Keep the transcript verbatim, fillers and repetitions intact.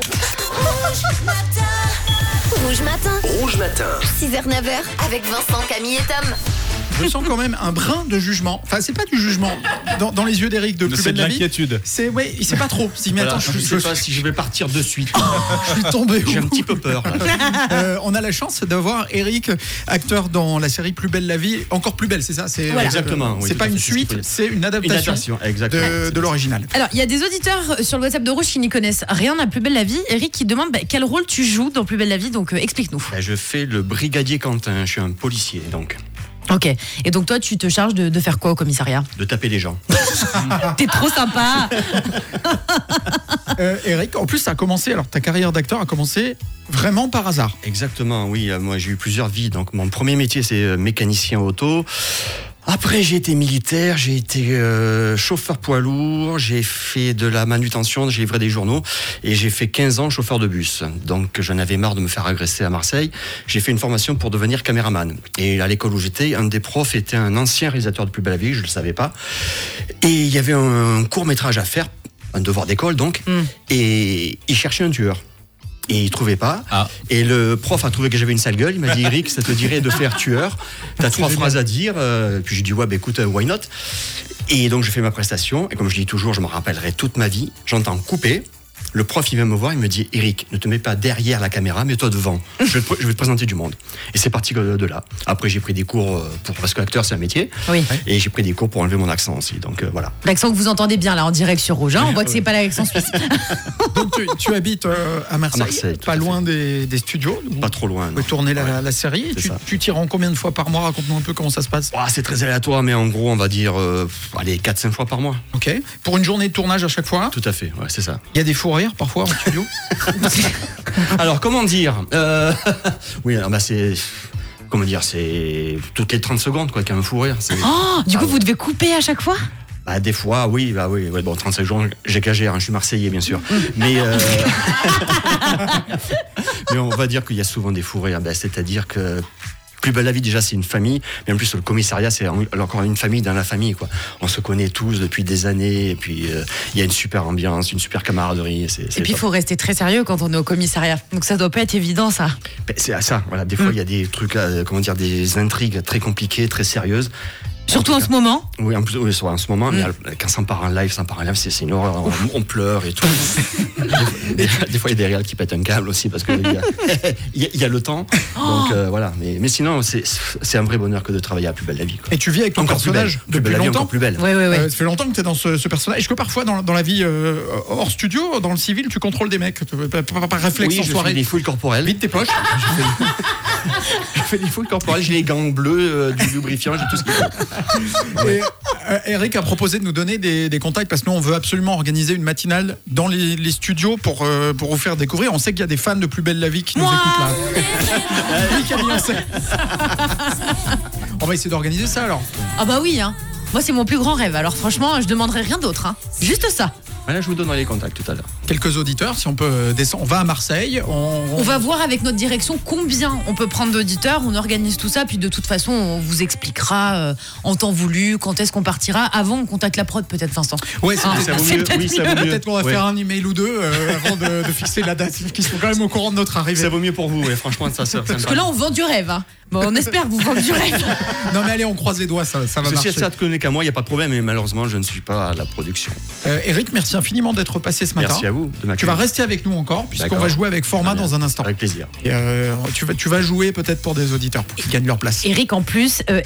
Rouge matin. Rouge matin. six heures neuf heures avec Vincent, Camille et Tom. Je sens quand même un brin de jugement. Enfin, c'est pas du jugement dans, dans les yeux d'Eric de Plus C'est belle de la vie. l'inquiétude. C'est ouais, il sait pas trop. Si mais Voilà, attends, je je, ne sais je- pas si je vais partir de suite. je suis tombé. J'ai où un petit peu peur. Là. Euh, on a la chance d'avoir Eric, acteur dans la série Plus belle la vie, encore plus belle, c'est ça. C'est Voilà. Exactement, oui, c'est tout pas à une fait, c'est ce qu'il suite, faut dire. c'est une Une adaptation, adaptation, exactement. de, de l'original. Alors, il y a des auditeurs sur le WhatsApp de Rouge qui n'y connaissent rien à Plus belle la vie. Eric qui demande bah, quel rôle tu joues dans Plus belle la vie, donc euh, explique-nous. Ben, je fais le brigadier Quentin, je suis un policier, donc, Ok. Et donc toi, tu te charges de, de faire quoi au commissariat? de taper les gens. T'es trop sympa. Euh, Eric, en plus, ça a commencé. Alors, ta carrière d'acteur a commencé vraiment par hasard. Exactement, oui. euh, Moi, j'ai eu plusieurs vies. Donc, mon premier métier, c'est euh, mécanicien auto. Après, j'ai été militaire, j'ai été euh, chauffeur poids lourd, j'ai fait de la manutention, j'ai livré des journaux et j'ai fait quinze ans chauffeur de bus. Donc, j'en avais marre de me faire agresser à Marseille. J'ai fait une formation pour devenir caméraman. Et à l'école où j'étais, un des profs était un ancien réalisateur de Plus belle la vie, je ne le savais pas. Et il y avait un court-métrage à faire, un devoir d'école donc, Mm. et il cherchait un tueur. Et il trouvait pas. Ah. Et le prof a trouvé que j'avais une sale gueule. Il m'a dit, Eric, ça te dirait de faire tueur. T'as trois génial. phrases à dire. Euh, puis j'ai dit, ouais, bah écoute, euh, why not? Et donc je fais ma prestation. Et comme je dis toujours, je me rappellerai toute ma vie. J'entends couper. Le prof, il vient me voir, il me dit, Eric, ne te mets pas derrière la caméra, mets-toi devant. Je vais, te, je vais te présenter du monde. Et c'est parti de, de là. Après, j'ai pris des cours euh, pour, parce que l'acteur, c'est un métier. Oui. Et j'ai pris des cours pour enlever mon accent aussi. Donc euh, voilà. L'accent que vous entendez bien là en direct sur Rouge. Hein. On voit que c'est pas l'accent suisse. Donc, tu, tu habites euh, à Marseille, À Marseille, tout pas à fait. loin des, des studios. Où Pas trop loin. vous pouvez non. tourner la, Ouais. la série. C'est Tu, ça. tu t'y rends combien de fois par mois? Raconte-nous un peu comment ça se passe. Ouah, c'est très aléatoire, mais en gros, on va dire, euh, allez, quatre cinq fois par mois. Ok. Pour une journée de tournage à chaque fois. Tout à fait, ouais, c'est ça. Il y a des fous rires parfois en studio. Alors, comment dire euh, Oui, alors, bah, c'est. Comment dire C'est toutes les trente secondes, quoi, qu'il y a un fou rire. C'est- Oh, du coup, Ah, vous devez couper à chaque fois? bah, des fois, oui, bah oui, ouais, bon, trente-cinq jours, j'exagère, hein, je suis Marseillais, bien sûr. Mais, euh, mais on va dire qu'il y a souvent des fous rires. Bah, c'est-à-dire que. Plus belle la vie, déjà, c'est une famille, mais en plus, le commissariat, c'est encore une famille dans la famille, quoi. On se connaît tous depuis des années, et puis euh, il y a une super ambiance, une super camaraderie. C'est, c'est Et puis, il top. faut rester très sérieux quand on est au commissariat. Donc, ça doit pas être évident, ça. Ben, c'est à ça, voilà. Des fois, il y a des trucs, euh, comment dire, des intrigues très compliquées, très sérieuses. Surtout en ce moment. Oui, en plus, oui, en ce moment, mais quand ça part en live, ça part en live, c'est, c'est une horreur. On, on pleure et tout. des, des fois, il y a des réals qui pètent un câble aussi parce qu'il y a, il y a, il y a le temps. Donc euh, voilà. Mais, mais sinon, c'est, c'est un vrai bonheur que de travailler à Plus belle la vie, quoi. Et tu vis avec ton Encore plus personnage belle. Plus depuis belle la vie, longtemps. encore plus belle. Oui, oui, oui. Euh, ça fait longtemps que tu es dans ce, ce personnage. Est-ce que parfois, dans, dans la vie euh, hors studio, dans le civil, tu contrôles des mecs par, par- par réflexe Oui, en je soirée fais des fouilles corporelles. Vite tes poches. Je fais des fouilles corporelles. J'ai les gants bleus, euh, du lubrifiant, j'ai tout ce qu'il faut. Et, euh, Eric a proposé de nous donner des, des contacts parce que nous, on veut absolument organiser une matinale dans les, les studios pour, euh, pour vous faire découvrir. On sait qu'il y a des fans de Plus belle la vie qui nous Moi écoutent là. Oui, Camille, on sait. On va essayer d'organiser ça alors. Ah bah oui, hein. Moi, c'est mon plus grand rêve. Alors franchement, je demanderai rien d'autre. Hein. Juste ça. Voilà, je vous donnerai les contacts tout à l'heure. Quelques auditeurs, si on peut descendre. On va à Marseille. On, On va voir avec notre direction combien on peut prendre d'auditeurs. On organise tout ça. Puis de toute façon, on vous expliquera euh, en temps voulu quand est-ce qu'on partira. Avant, on contacte la prod, peut-être, Vincent. Ouais, c'est Ah, ça vaut c'est mieux. peut-être oui, ça vaut mieux. mieux. Peut-être qu'on va Ouais. faire un email ou deux euh, avant de, de fixer la date. Qu'ils sont quand même au courant de notre arrivée. Ça vaut mieux pour vous, ouais, franchement, ça, ça, ça me Parce que là, on vend du rêve. Hein. Bon, on espère vous vendre du rêve. Non mais allez, on croise les doigts, ça, ça va Ceci, marcher. ça te connaît qu'à moi, il n'y a pas de problème, mais malheureusement, je ne suis pas à la production. Euh, Eric, merci infiniment d'être passé ce matin. Merci à vous de Tu m'accueillir. vas rester avec nous encore, puisqu'on D'accord. va jouer avec Format Très bien. dans un instant. Avec plaisir. Et, euh, tu, vas, tu vas jouer peut-être pour des auditeurs pour qu'ils gagnent leur place. Eric, en plus, euh,